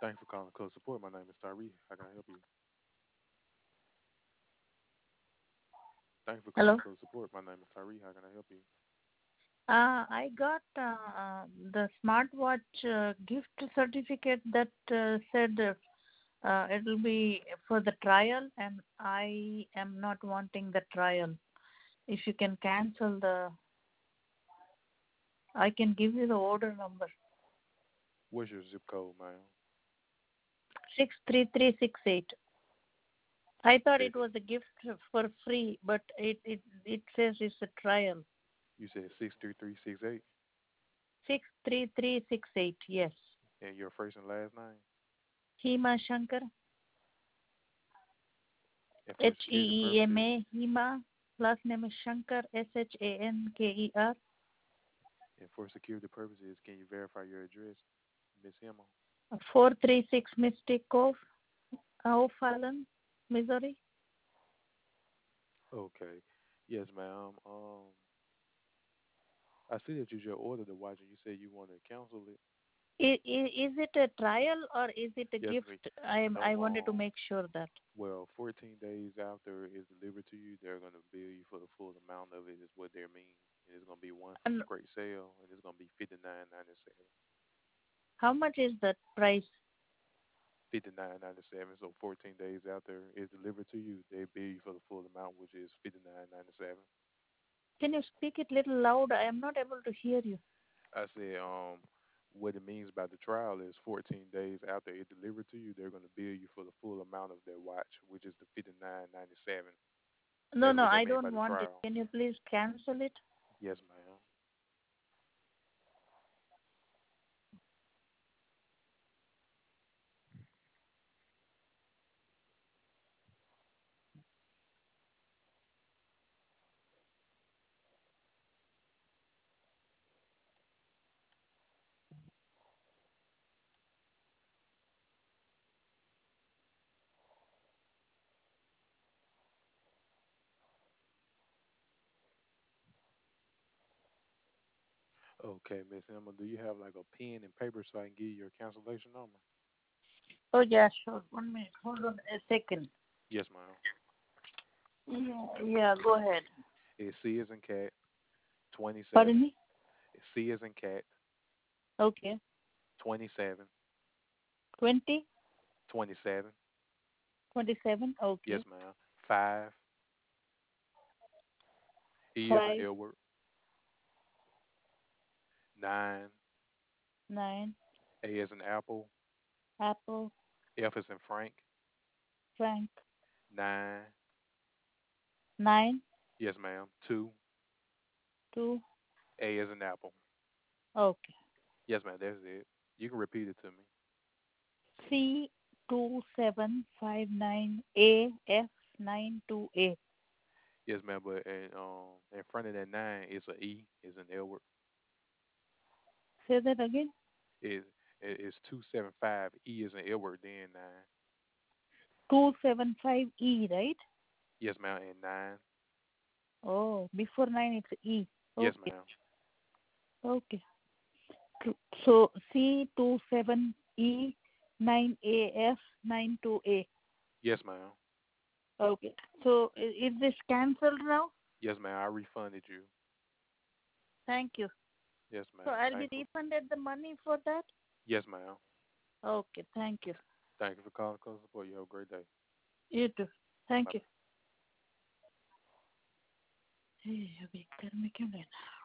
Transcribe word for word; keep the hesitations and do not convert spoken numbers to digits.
Thanks for calling Close Support. My name is Tyree. How can I help you? Thanks for calling Hello. Close Support. My name is Tyree. How can I help you? Uh, I got uh, uh, the smartwatch uh, gift certificate that uh, said uh, uh, it will be for the trial, and I am not wanting the trial. If you can cancel the, I can give you the order number What's your zip code, ma'am? six three three six eight. I thought Say it was a gift for free, but it it it says it's a trial. You said six three three six eight, Six three three six eight. Yes. and your first and last name, Hema Shankar. and for H E security E M purposes, A, Hema. Last name is Shankar, S H A N K E R. and for security purposes, can you verify your address, Miss Emma? four three six Mystic Cove, O'Fallon, Missouri. Okay. Yes, ma'am. Um, I see that you just ordered the watch, and you said you want to cancel it. Is, is it a trial or is it a Yes, me. gift? I am. No. I wanted to Um. make sure that. Well, fourteen days after it's delivered to you, they're gonna bill you for the full amount of it. Is what they mean. And it's gonna be one And straight sale, and it's gonna be fifty nine ninety seven. how much is that price? Fifty nine ninety seven. So fourteen days after it's delivered to you, they bill you for the full amount, which is fifty nine ninety seven. Can you speak it little loud? I am not able to hear you. I said, um, what it means by the trial is fourteen days after it delivered to you, they're gonna bill you for the full amount of their watch, which is the fifty nine ninety seven. No, That's no, what they I mean by don't the want it. trial. Can you please cancel it? Yes, ma'am. Okay, Miss Emma, do you have like a pen and paper so I can give you your cancellation number? Oh yeah, sure. One minute. Hold on a second. Yes, ma'am. Yeah, yeah. Go ahead. It's C as in cat, Pardon twenty-seven. me. It's C as in cat, Okay. twenty-seven, Twenty. twenty-seven. Twenty-seven. Yes, Okay. ma'am. five, E as in Five. Edward, nine, Nine. A as in Apple, Apple. F as in Frank, Frank. nine. Nine. Yes, ma'am. two, Two. A as in Apple. Okay. Yes, ma'am. That's it. You can repeat it to me. C two seven five nine A F nine two A. Yes, ma'am. But and, um, in front of that nine is a E, is an Edward. Say that again. Is is two seven five. E is an Edward. Then nine. Two seven five E, right? Yes, ma'am. And nine. Oh, before nine it's E. Yes, Okay. ma'am. Okay. Tw- So C two seven E nine A F nine two A. Yes, ma'am. Okay. So i- is this cancelled now? Yes, ma'am. I refunded you. Thank you. Yes, So ma'am. I'll be Thank you. refunded the money for that? Yes, ma'am. Okay. Thank you. Thank you for calling Close Support. You have a great day. You too. Bye Thank bye. you. Hey, अभी घर में क्यों लेना